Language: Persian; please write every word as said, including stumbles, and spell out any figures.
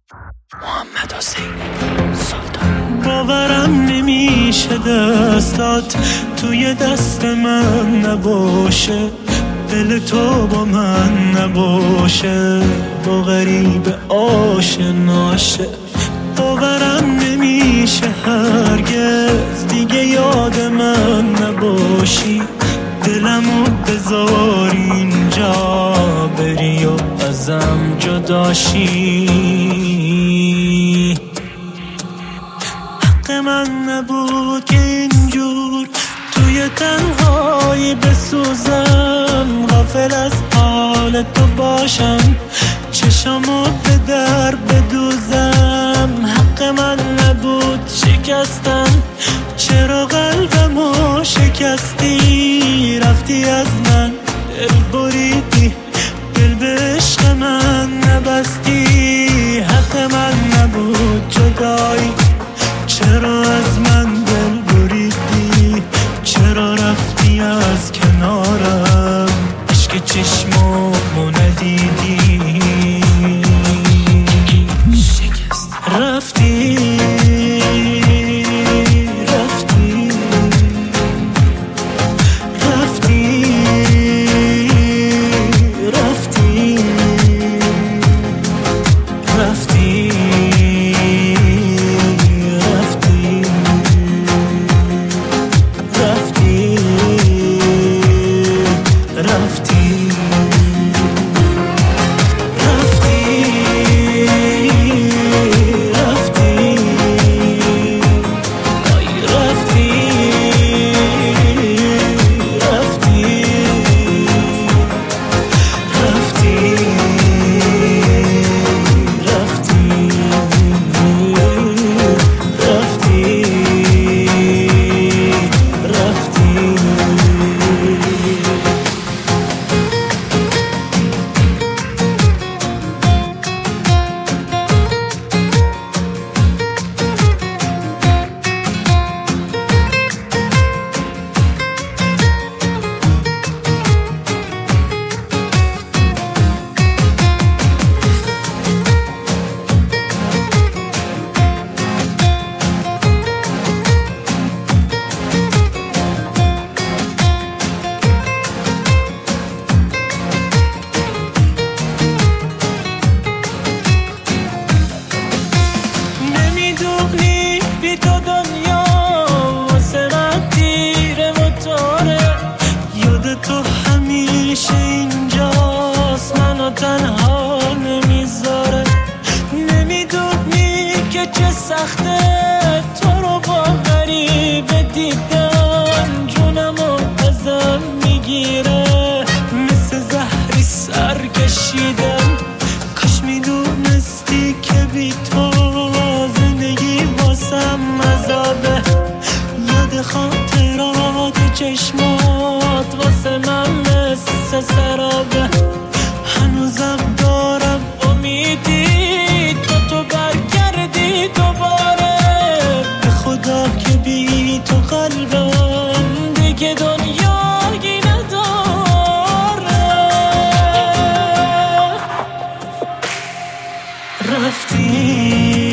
محمد حسین سلطان. باورم نمیشه دستات توی دست من نباشه، دل تو با من نباشه، با غریب آشناشه. باورم نمیشه هرگز دیگه یاد من نباشی، دلمو بذار اینجا بری و ازم جداشی. حق من نبود که اینجور توی تنهایی بسوزم، غافل از حال تو باشم، چشمو به در بدوزم. حق من نبود شکستم، چرا قلبمو شکستی؟ رفتی از من دل بریدی، دل به عشق من نبستی. حق من نبود جدایی، چرا از من دل بریدی؟ چرا رفتی از کنارم؟ عشق چشمامو ندیدی؟ شکست رفتی رفتی رفتی رفتی رفتی تو دنیا واسه من تیره و تاره، یاد تو همیشه اینجاست، منو تنها نمیذاره. نمیدونی که چه سخته تو رو با غریبه دیدن، جونمو ازم میگیره، مثل زهری سر کشیدم. کاش میدونستی که بی تو مذابه، یاد خاطرات چشمات واسه من مثل سرابه. هنوزم دارم امیدی تو تو برگردی دوباره، به خدا که بی تو قلبم دیگه دنیایی نداره. رفتی